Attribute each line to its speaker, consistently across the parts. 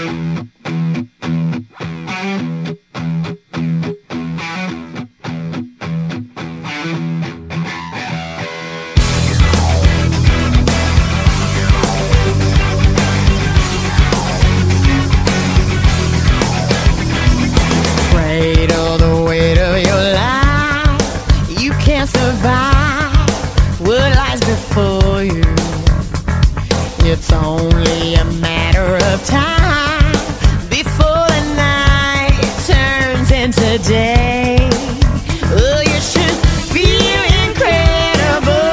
Speaker 1: Cradle the weight of your life. You can't survive what lies before you. It's only a matter of time before the night turns into day. Oh, you should feel incredible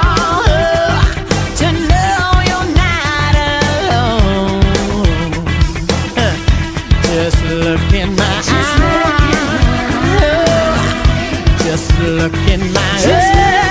Speaker 1: to know you're not alone. Just look in my eyes. Just look in my eyes.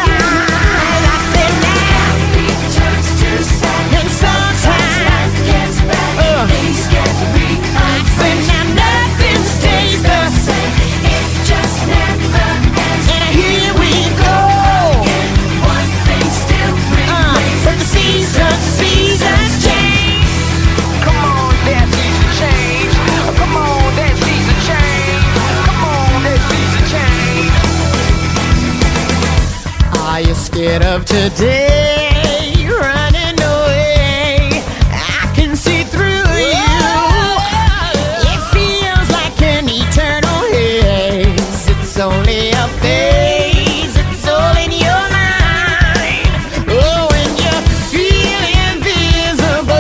Speaker 1: Are you scared of today? Running away? I can see through you. It feels like an eternal haze. It's only a phase. It's all in your mind. Oh, when you feel invisible,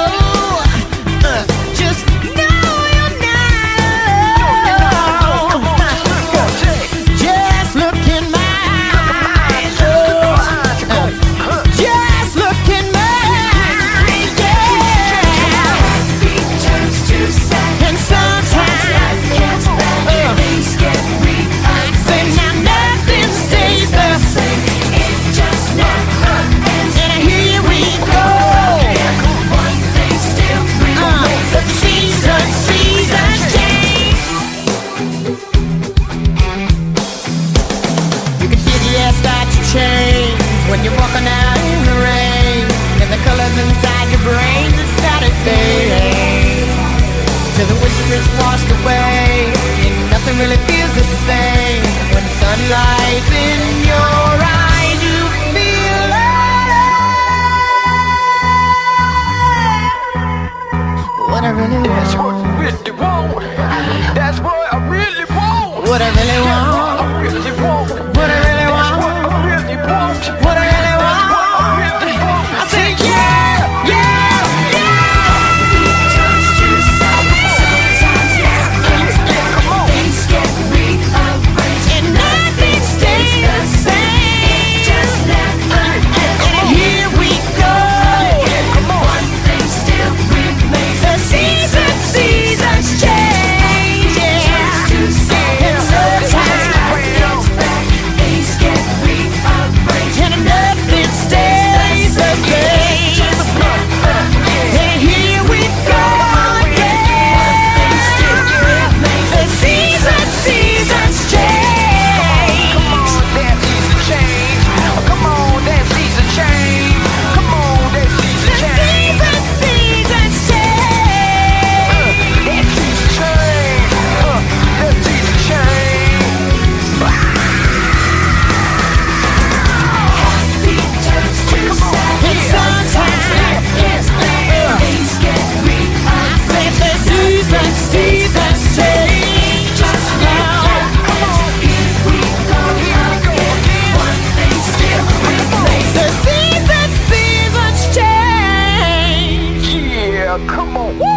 Speaker 1: just know you're not alone. Just look in my when you're walking out in the rain, and the colors inside your brain just started fading till the whisper is washed away, and nothing really feels the same. When sunlight's in your eyes, you feel alive. What I really want.
Speaker 2: That's what I really want. That's what I really want.
Speaker 1: What I really want.
Speaker 2: I really want.
Speaker 1: What I really want. What I really want. I say yeah, yeah, yeah.
Speaker 3: Things get rearranged
Speaker 1: And nothing stays the same.
Speaker 3: just never ends.
Speaker 1: And here we go.
Speaker 3: One thing still remains.
Speaker 1: The seasons change. Yeah. And sometimes
Speaker 3: Life gets back. Things get rearranged.
Speaker 1: and nothing stays the same.
Speaker 3: Just never ends.
Speaker 1: And here we go.
Speaker 3: Things still remains.
Speaker 1: The seasons change.
Speaker 2: Come on, that season change. Come on, that season change. Come on, that season change.
Speaker 1: The seasons change.
Speaker 2: That season change. That season change.
Speaker 3: Beat turns to sad.
Speaker 1: And sometimes
Speaker 3: Life gets better. Things get rearranged.
Speaker 1: I said the seasons change. Just now.
Speaker 3: Here we go again. One thing still remains.
Speaker 1: The seasons change.
Speaker 2: Yeah, come on.
Speaker 1: Woo!